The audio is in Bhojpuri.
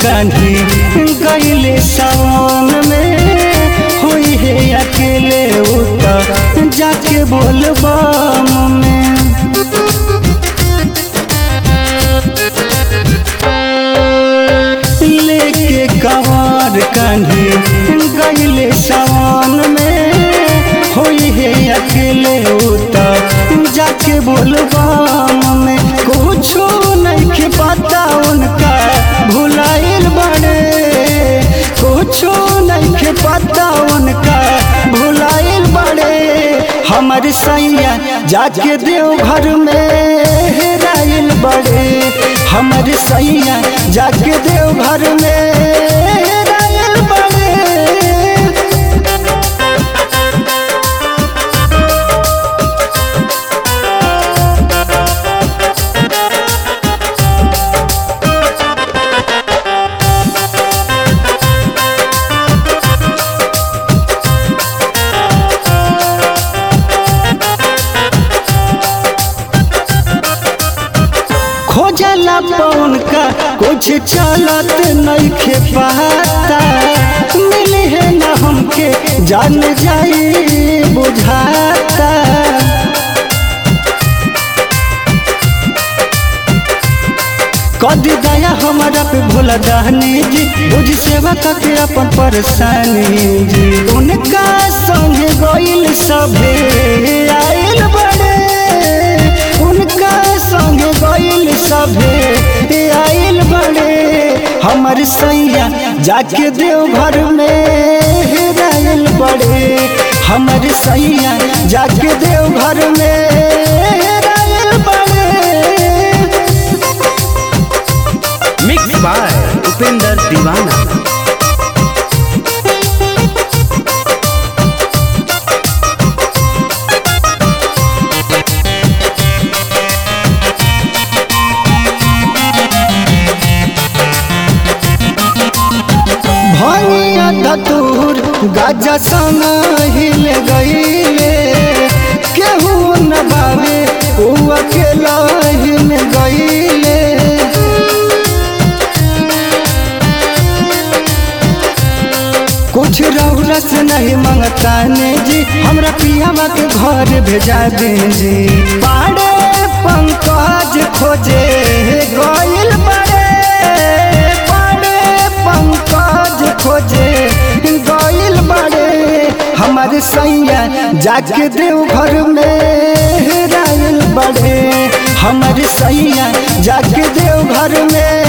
कान्ही गईले सावन में हुई है अकेले उता जाके बोलबम में। लेके कवार कान्ही गईले सावन में हुई है अकेले उता जाके बोलबम में। कुछो नहीं पता उनका भुलाइल बड़े, कुछो नहीं पता उनका भुलाइल बड़े। हमारे सैया जाके देवघर में हेराइल बड़े, हमारे सैया जाके देवघर में हेराइल बड़े। खोजला पौन का कुछ चलत नहीं खे पाता, मिले है न हमके जान जाई बुझाता। कदी दया हमारा पे भोला दानी जी, बुझ सेवा करके अपन परेशानी जी। उनका संग गइल सभे आइल बड़े, उनका संग गइल सभे आइल बड़े। हमर सैया जाके देवघर में हेराइल बड़े, हमर सैया जाके देवघर में हेराइल बड़े। मिक्स बाय उपेंद्र दीवाना। भनिया धतूर गाजा संग हिल गईले, केहू न भावे ऊ अकेला हिल गईले। कुछ रौला से नहीं मंगता ने जी, हमरा पियावा के घर भेजा दीजी। पाड़े पंकज खोजे गइल बड़े, पंकज खोजे गइल बड़े। हमारे सैया जाके देवघर में हेराइल बड़े, हमारे सैया जाके देवघर में